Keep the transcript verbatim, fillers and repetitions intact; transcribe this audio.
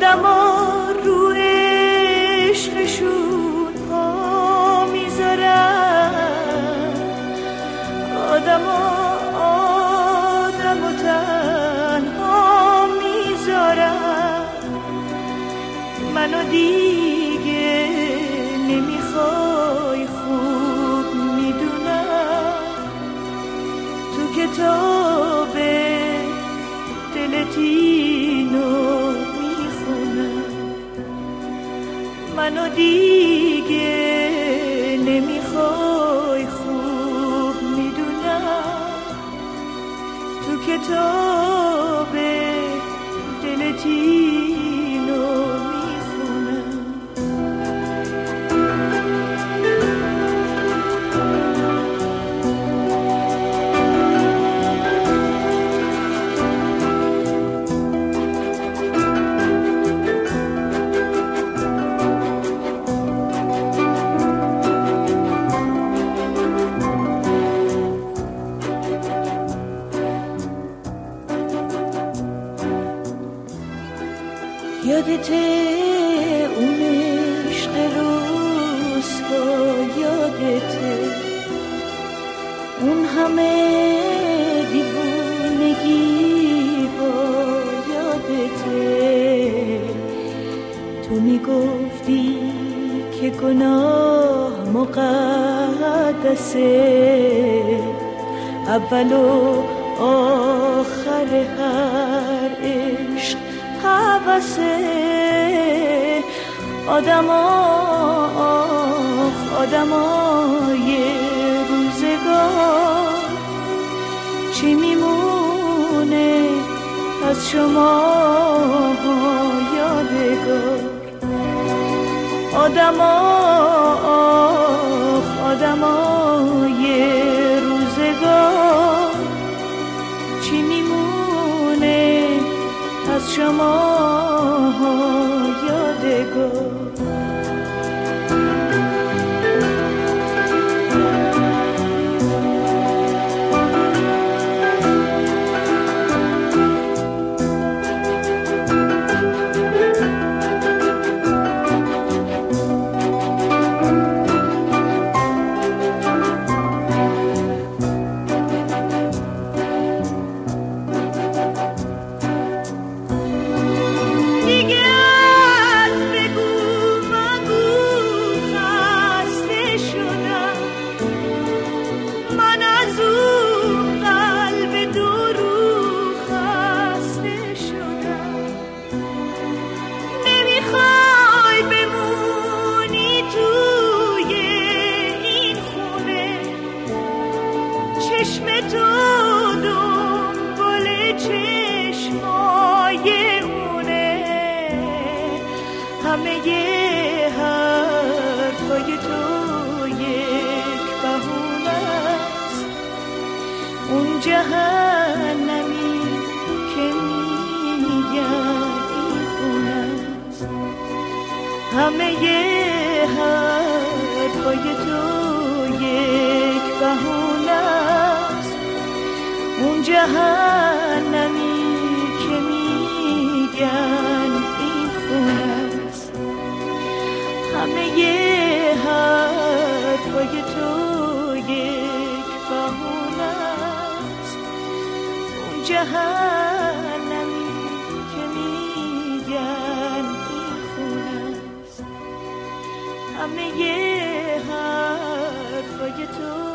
آدما رو عشقشون پا میذارن، آدما آدم و تنها میذارن. منو دیگه نمیخوای خوب میدونم، تو کتاب دلت اینو میخونم. منو دیگه نمیخوای خوب میدونم، تو کتاب دلت اینو میخونم. یادته اون عشق روزها، یادته اون همه دیوونگی با، یادته تو میگفتی که گناه مقدسه، اول و آخر هر عشق حواسه. آدما آخ آدمای روزگار، چی میمونه از شما یادگار؟ آدما آخ آدمای روزگار، چی میمونه از شما یادگار؟ چشم تو دنبال چشمای اونه، همه ی حرفای تو یک بهونه است. اون جهنمی که میگن این خونه است، همه ی حرفای تو یک بهونه است. اون جهنمی که میگن این خونه است، همه ی حرفای تو یک بهونه است. اون جهنمی که میگن این خونه است، همه ی حرفای تو